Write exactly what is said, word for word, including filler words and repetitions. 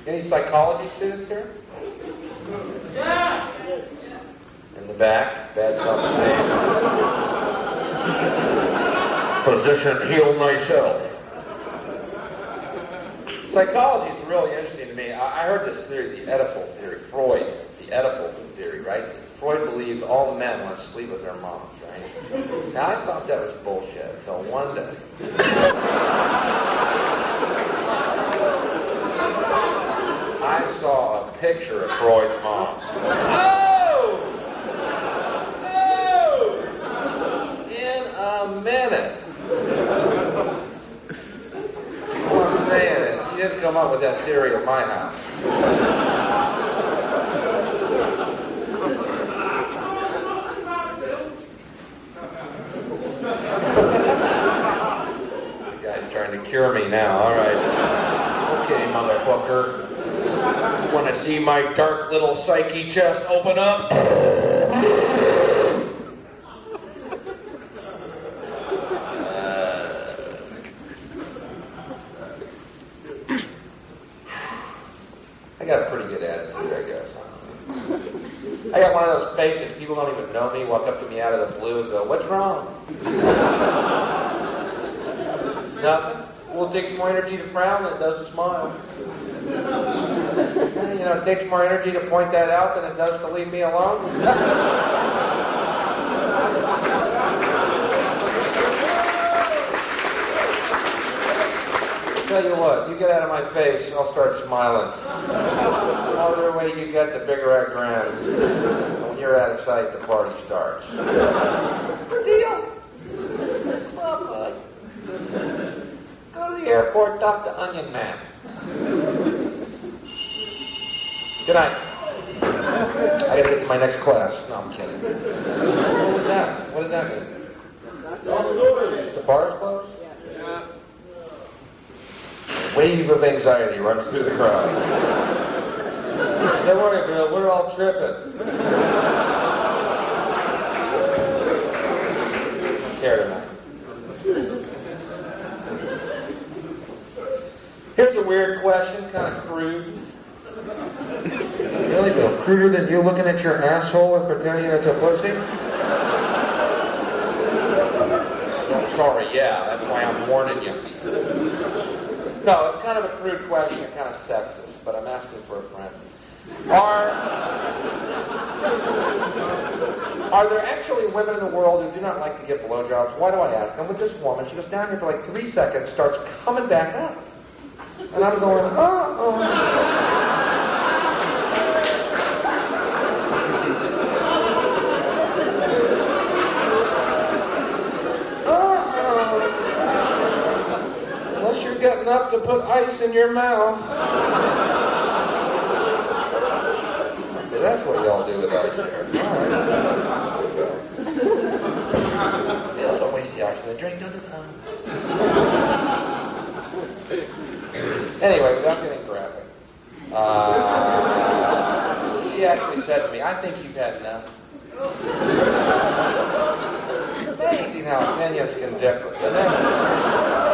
Any psychology students here? Yeah. In the back, bad self-esteem. Physician, heal thyself. Psychology is really interesting to me. I, I heard this theory, the Oedipal theory, Freud, the Oedipal theory, right? Freud believed all men want to sleep with their moms, right? Now, I thought that was bullshit until one day. I saw a picture of Freud's mom. Oh! Oh! In a minute. All I'm saying is, she didn't come up with that theory at my house. The guy's trying to cure me now. All right. Okay, motherfucker. You want to see my dark little psyche chest open up? I got a pretty good attitude, I guess. I got one of those faces, people don't even know me, walk up to me out of the blue and go, "What's wrong?" Nothing. Well, it takes more energy to frown than it does to smile. You know, it takes more energy to point that out than it does to leave me alone. Tell you what, you get out of my face, I'll start smiling. The farther away you get, the bigger I grin. When you're out of sight, the party starts. Good deal. Well, uh, go to the airport, talk to Onion Man. Good night. I gotta get to my next class. No, I'm kidding. What was that? What does that mean? The bar's closed? Yeah. A wave of anxiety runs through the crowd. Don't worry, Bill. We're all tripping. I don't care tonight. Here's a weird question, kind of crude. Really, Bill? Cruder than you looking at your asshole and pretending it's a pussy? So, sorry, yeah, that's why I'm warning you. No, it's kind of a crude question, and kind of sexist, but I'm asking for a friend. Are, are there actually women in the world who do not like to get blowjobs? Why do I ask? I'm with this woman. She goes down here for like three seconds, starts coming back up. And I'm going, oh, oh. Unless you're getting up to put ice in your mouth. So that's what y'all do with ice here. All right. Bill, don't waste the ice in the drink. Don't do Anyway, without getting graphic, uh, she actually said to me, "I think you've had enough." Amazing how opinions can differ.